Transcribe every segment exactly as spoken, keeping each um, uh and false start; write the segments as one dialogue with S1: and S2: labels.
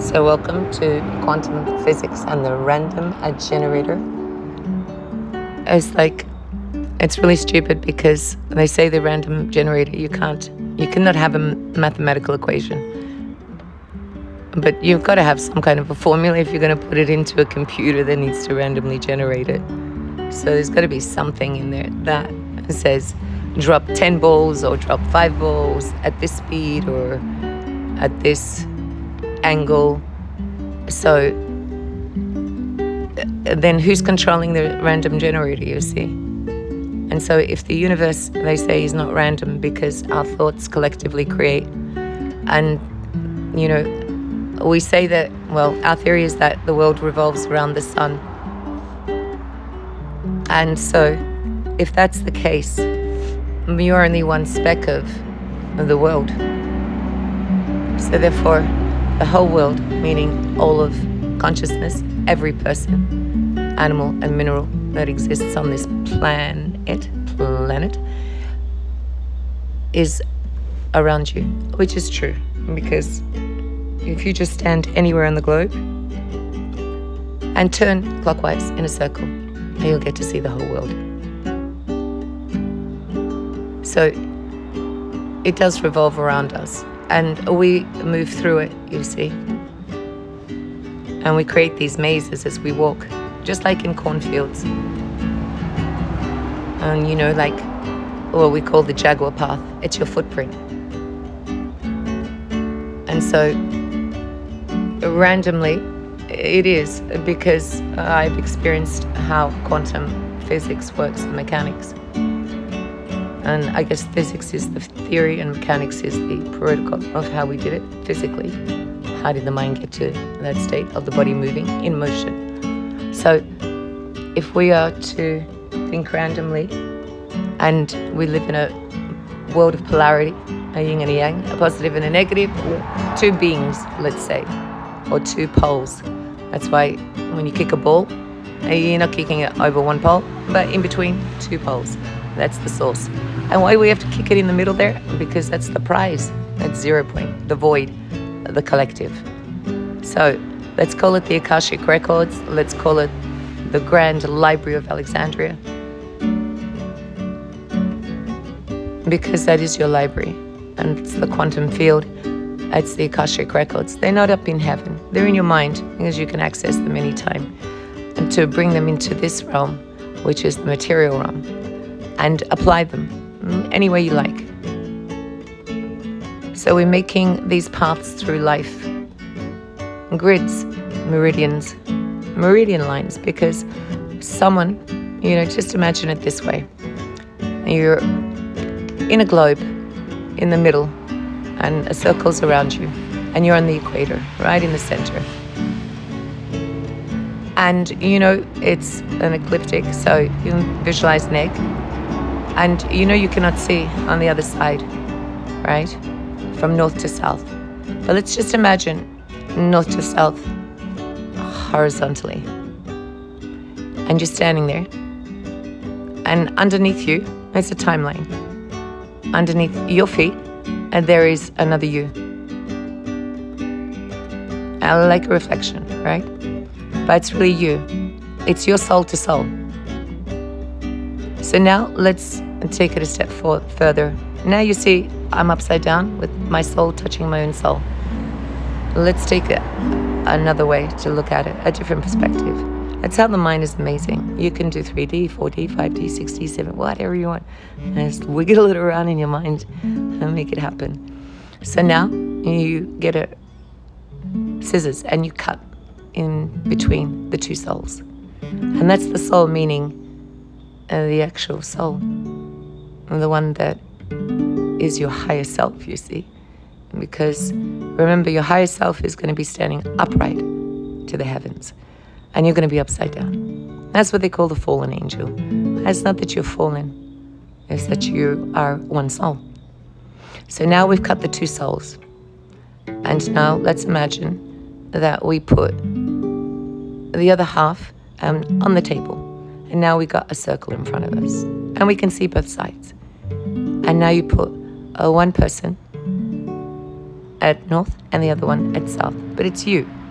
S1: So welcome to quantum physics and the random generator. It's like, it's really stupid because they say the random generator, you can't, you cannot have a mathematical equation. But you've got to have some kind of a formula if you're going to put it into a computer that needs to randomly generate it. So there's got to be something in there that says drop ten balls or drop five balls at this speed or at this angle. So then who's controlling the random generator, you see? And so if the universe, they say, is not random because our thoughts collectively create, and, you know, we say that, well, our theory is that the world revolves around the sun. And so if that's the case, you're only one speck of the world. So therefore, the whole world, meaning all of consciousness, every person, animal and mineral that exists on this planet, planet, is around you, which is true, because if you just stand anywhere on the globe and turn clockwise in a circle, you'll get to see the whole world. So it does revolve around us, and we move through it, you see. And we create these mazes as we walk, just like in cornfields. And you know, like what we call the jaguar path, it's your footprint. And so randomly, it is, because I've experienced how quantum physics works and mechanics. And I guess physics is the theory and mechanics is the protocol of how we did it physically. How did the mind get to that state of the body moving in motion? So if we are to think randomly, and we live in a world of polarity, a yin and a yang, a positive and a negative, two beings, let's say, or two poles. That's why when you kick a ball, you're not kicking it over one pole, but in between two poles. That's the source. And why do we have to kick it in the middle there? Because that's the prize. That's zero point, the void, the collective. So let's call it the Akashic Records. Let's call it the Grand Library of Alexandria. Because that is your library. And it's the quantum field. It's the Akashic Records. They're not up in heaven. They're in your mind, because you can access them anytime. And to bring them into this realm, which is the material realm, and apply them any way you like. So we're making these paths through life, grids, meridians, meridian lines, because someone, you know, just imagine it this way. You're in a globe in the middle, and a circle's around you, and you're on the equator, right in the center. And you know, it's an ecliptic, so you can visualize an egg. And you know you cannot see on the other side, right? From north to south. But let's just imagine north to south horizontally. And you're standing there. And underneath you, there's a timeline. Underneath your feet, and there is another you. Uh, like a reflection, right? But it's really you. It's your soul to soul. So now let's take it a step for, further. Now you see I'm upside down with my soul touching my own soul. Let's take it another way to look at it, a different perspective. That's how the mind is amazing. You can do three D, four D, five D, six D, seven, whatever you want. And just wiggle it around in your mind and make it happen. So now you get a scissors and you cut in between the two souls. And that's the soul, meaning uh, the actual soul. And the one that is your higher self, you see. Because remember, your higher self is going to be standing upright to the heavens. And you're going to be upside down. That's what they call the fallen angel. It's not that you're fallen. It's that you are one soul. So now we've cut the two souls. And now let's imagine that we put the other half um, on the table. And now we got a circle in front of us. And we can see both sides. And now you put uh, one person at north and the other one at south. But it's you.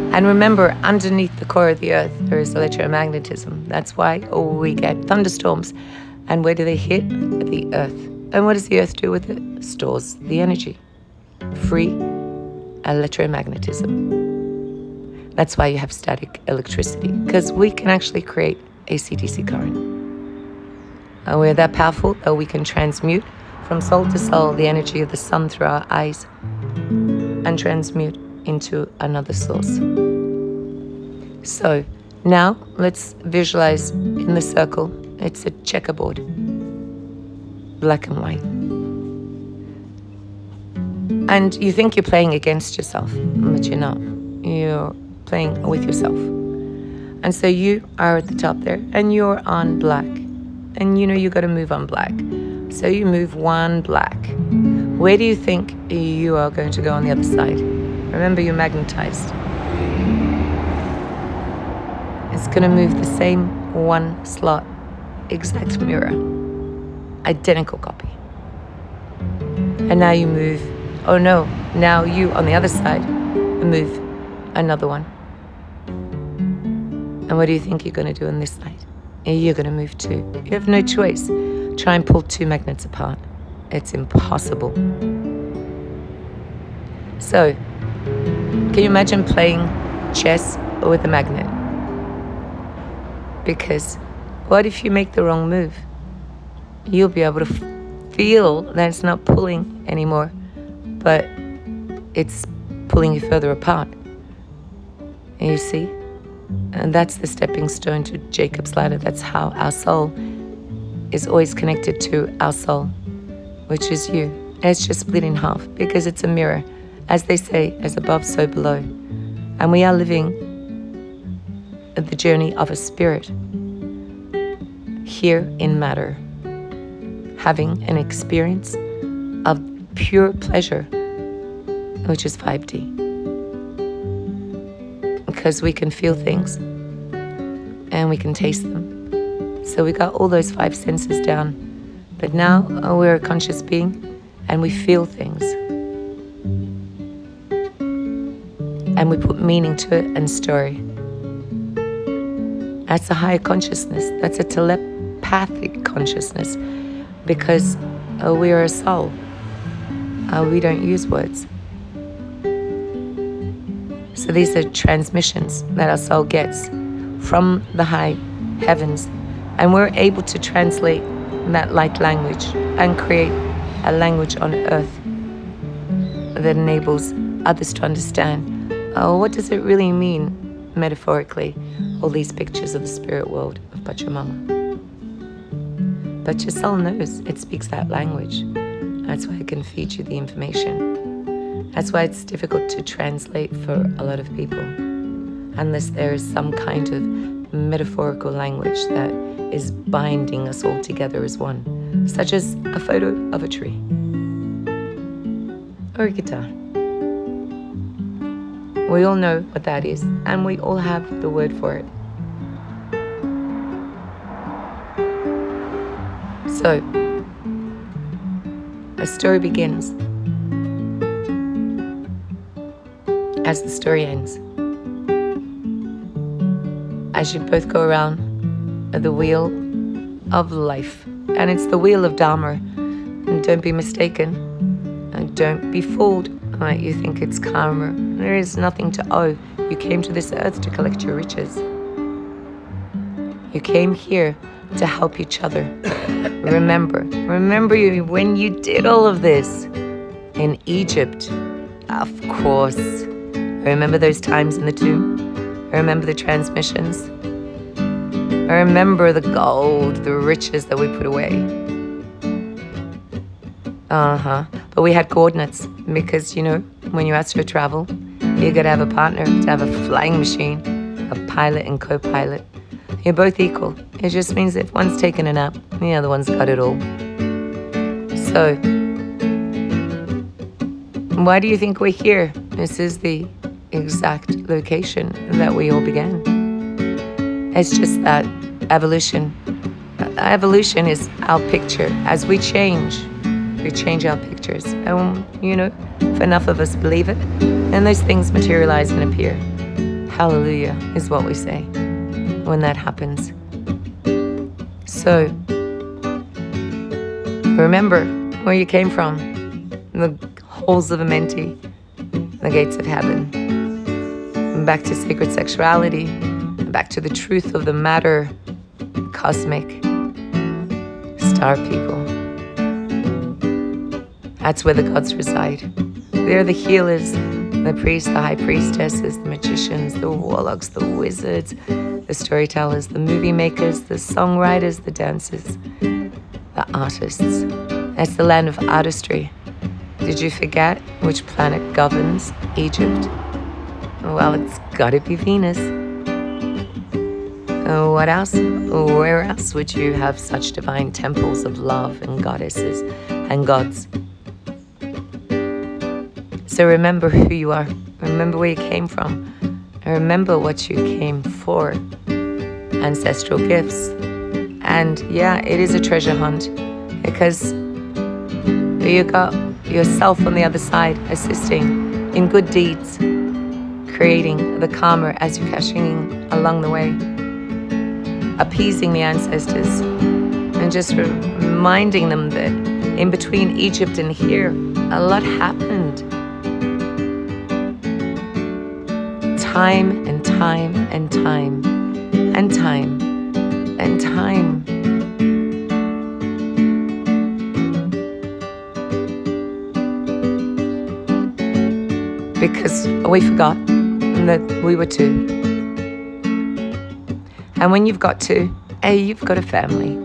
S1: And remember, underneath the core of the earth, there is electromagnetism. That's why oh, we get thunderstorms. And where do they hit? The earth. And what does the earth do with it? Stores the energy. Free electromagnetism. That's why you have static electricity, because we can actually create A C D C current. And we're that powerful that we can transmute from soul to soul the energy of the sun through our eyes and transmute into another source. So now let's visualize in the circle. It's a checkerboard, black and white. And you think you're playing against yourself, but you're not. You're playing with yourself. And so you are at the top there, and you're on black. And you know you got to move on black. So you move one black. Where do you think you are going to go on the other side? Remember, you're magnetized. It's going to move the same one slot, exact mirror, identical copy. And now you move, oh no, now you on the other side move another one. And what do you think you're going to do on this side? You're going to move two. You have no choice. Try and pull two magnets apart. It's impossible. So, can you imagine playing chess with a magnet? Because what if you make the wrong move? You'll be able to f- feel that it's not pulling anymore, but it's pulling you further apart. And you see? And that's the stepping stone to Jacob's ladder. That's how our soul is always connected to our soul, which is you. And it's just split in half because it's a mirror. As they say, as above, so below. And we are living the journey of a spirit here in matter, having an experience of pure pleasure, which is five D. Because we can feel things and we can taste them. So we got all those five senses down. But now oh, we're a conscious being and we feel things. And we put meaning to it and story. That's a higher consciousness. That's a telepathic consciousness. Because uh, we are a soul. Uh, we don't use words. So these are transmissions that our soul gets from the high heavens. And we're able to translate that light language and create a language on earth that enables others to understand, oh, what does it really mean, metaphorically, all these pictures of the spirit world of Pachamama. But your soul knows, it speaks that language. That's why it can feed you the information. That's why it's difficult to translate for a lot of people, unless there is some kind of metaphorical language that is binding us all together as one, such as a photo of a tree or a guitar. We all know what that is, and we all have the word for it. So, a story begins as the story ends. As you both go around the wheel of life. And it's the wheel of Dharma. And don't be mistaken. And don't be fooled. Right? You think it's karma. There is nothing to owe. You came to this earth to collect your riches. You came here to help each other. Remember. Remember you when you did all of this in Egypt. Of course. Remember those times in the tomb? Remember the transmissions? Remember the gold, the riches that we put away? Uh-huh. But we had coordinates because, you know, when you ask for travel, you got to have a partner, to have a flying machine, a pilot and co-pilot. You're both equal. It just means if one's taken a nap, the other one's got it all. So, why do you think we're here? This is the exact location that we all began. It's just that evolution. Evolution is our picture. As we change, we change our pictures. And, you know, if enough of us believe it, then those things materialize and appear. Hallelujah is what we say when that happens. So, remember where you came from, the halls of Amenti, the gates of heaven, back to sacred sexuality, back to the truth of the matter, cosmic, star people. That's where the gods reside. They're the healers, the priests, the high priestesses, the magicians, the warlocks, the wizards, the storytellers, the movie makers, the songwriters, the dancers, the artists. That's the land of artistry. Did you forget which planet governs Egypt? Well, it's gotta be Venus. Uh, what else? Where else would you have such divine temples of love and goddesses and gods? So remember who you are. Remember where you came from. And remember what you came for. Ancestral gifts. And yeah, it is a treasure hunt because you got yourself on the other side assisting in good deeds, creating the karma as you're cashing along the way, appeasing the ancestors, and just reminding them that in between Egypt and here, a lot happened. Time and time and time and time and time. Because we forgot that we were two. And when you've got two, hey, you've got a family.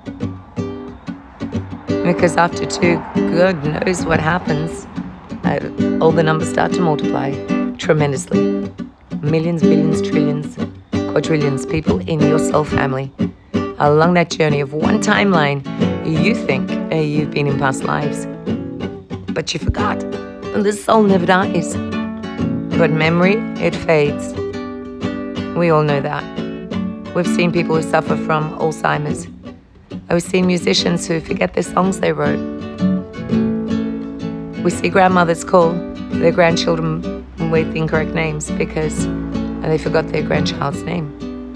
S1: Because after two, God knows what happens. Uh, all the numbers start to multiply tremendously. Millions, billions, trillions, quadrillions people in your soul family. Along that journey of one timeline, you think uh, you've been in past lives. But you forgot. The soul never dies. But memory, it fades. We all know that. We've seen people who suffer from Alzheimer's. We've seen musicians who forget the songs they wrote. We see grandmothers call their grandchildren with the incorrect names because they forgot their grandchild's name.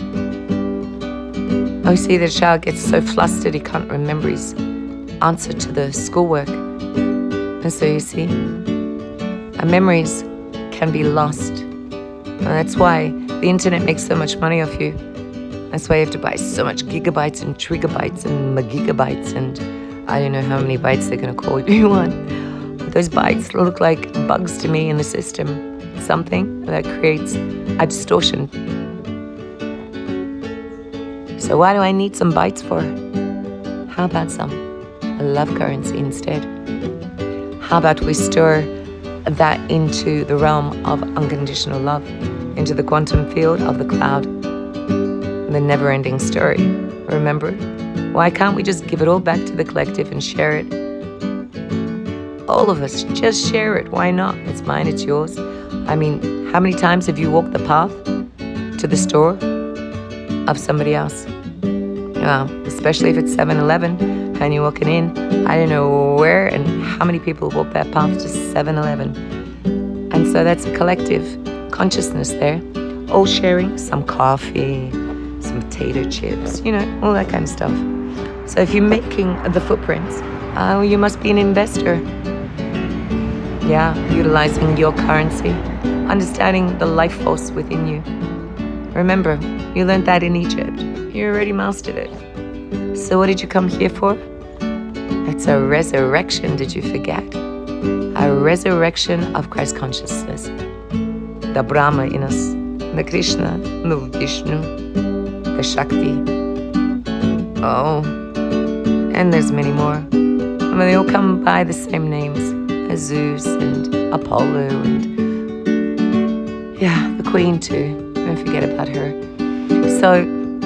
S1: We see that a child gets so flustered he can't remember his answer to the schoolwork. And so you see, our memories can be lost. And that's why the internet makes so much money off you. That's why you have to buy so much gigabytes and trigabytes and megabytes and I don't know how many bytes they're going to call you on. But those bytes look like bugs to me in the system. Something that creates a distortion. So why do I need some bytes for? How about some love currency instead? How about we stir that into the realm of unconditional love, into the quantum field of the cloud, the never-ending story. Remember, why can't we just give it all back to the collective and share it? All of us, just share it. Why not? It's mine, it's yours. I mean, how many times have you walked the path to the store of somebody else? Well, especially if it's seven eleven and you're walking in, I don't know where and how many people walk that path to seven eleven. And so that's a collective consciousness there, all sharing some coffee, some potato chips, you know, all that kind of stuff. So if you're making the footprints, uh, you must be an investor. Yeah, utilizing your currency, understanding the life force within you. Remember, you learned that in Egypt. You already mastered it. So what did you come here for? It's a resurrection, did you forget? A resurrection of Christ consciousness. The Brahma in us, the Krishna, the Vishnu, the Shakti. Oh, and there's many more. I mean, they all come by the same names. Zeus and Apollo and yeah, the Queen too. Don't forget about her. So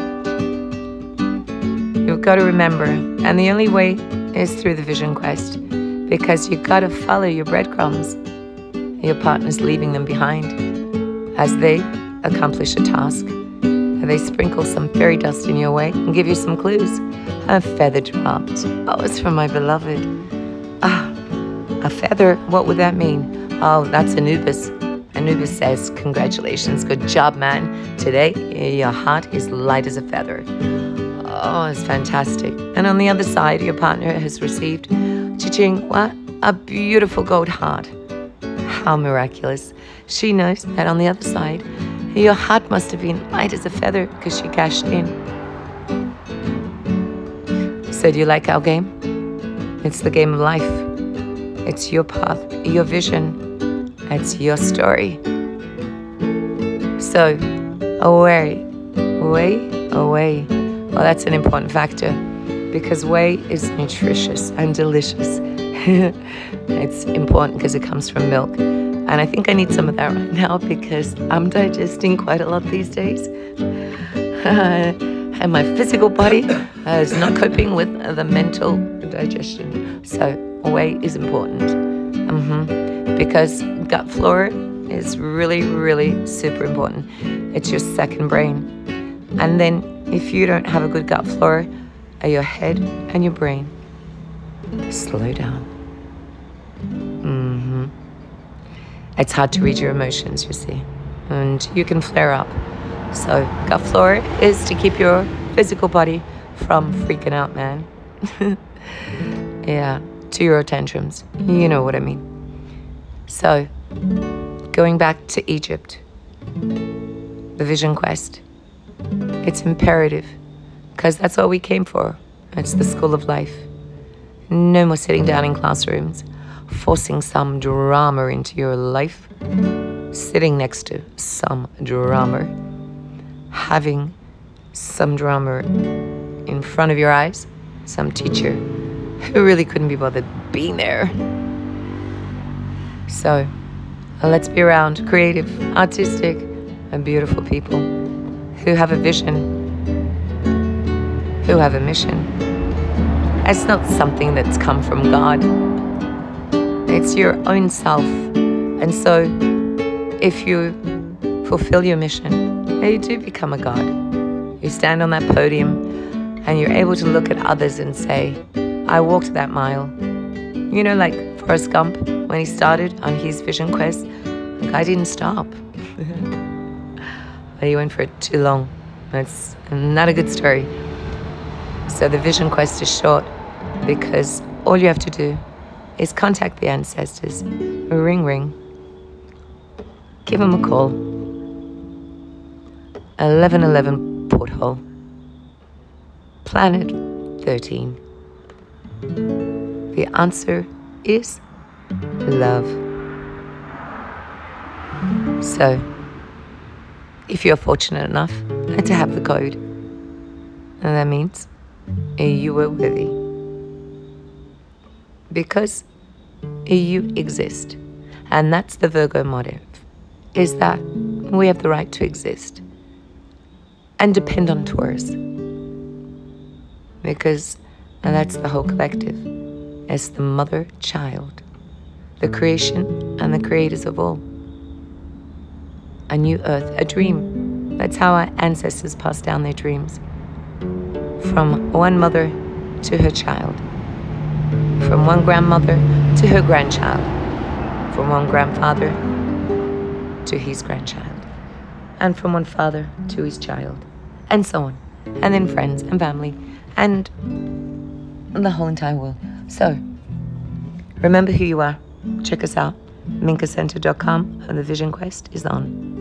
S1: you've got to remember, and the only way is through the vision quest, because you've got to follow your breadcrumbs. Your partner's leaving them behind as they accomplish a task. They sprinkle some fairy dust in your way and give you some clues. A feather dropped. Oh, it's from my beloved. Ah. A feather, what would that mean? Oh, that's Anubis. Anubis says, congratulations, good job, man. Today, your heart is light as a feather. Oh, it's fantastic. And on the other side, your partner has received, cha-ching, what? A beautiful gold heart. How miraculous. She knows that on the other side, your heart must have been light as a feather because she cashed in. So do you like our game? It's the game of life. It's your path, your vision. It's your story. So, away, away, away. Well, that's an important factor because whey is nutritious and delicious. It's important because it comes from milk. And I think I need some of that right now because I'm digesting quite a lot these days. And my physical body is not coping with the mental digestion. So whey is important. Mm-hmm. Because gut flora is really, really super important. It's your second brain. And then if you don't have a good gut flora, your head and your brain slow down. Mm-hmm. It's hard to read your emotions, you see, and you can flare up. So gut flora is to keep your physical body from freaking out, man. Yeah, to your tantrums. You know what I mean. So, going back to Egypt, the vision quest, it's imperative because that's all we came for. It's the school of life. No more sitting down in classrooms, forcing some drama into your life, sitting next to some drama, having some drama in front of your eyes, some teacher who really couldn't be bothered being there. So, let's be around creative, artistic, and beautiful people who have a vision, who have a mission. It's not something that's come from God. It's your own self. And so, if you fulfill your mission, you do become a God. You stand on that podium and you're able to look at others and say, I walked that mile. You know, like Forrest Gump, when he started on his vision quest, the guy didn't stop. But he went for it too long. That's not a good story. So the vision quest is short because all you have to do is contact the ancestors. Ring, ring. Give them a call. eleven eleven porthole. Planet thirteen. The answer is love. So, if you're fortunate enough to have the code, and that means you were worthy. Because you exist. And that's the Virgo motive, is that we have the right to exist and depend on Taurus. Because and that's the whole collective. It's the mother child, the creation and the creators of all. A new earth, a dream. That's how our ancestors passed down their dreams. From one mother to her child. From one grandmother to her grandchild. From one grandfather to his grandchild. And from one father to his child. And so on. And then friends and family. And the whole entire world. So, remember who you are. Check us out. minka center dot com and the Vision Quest is on.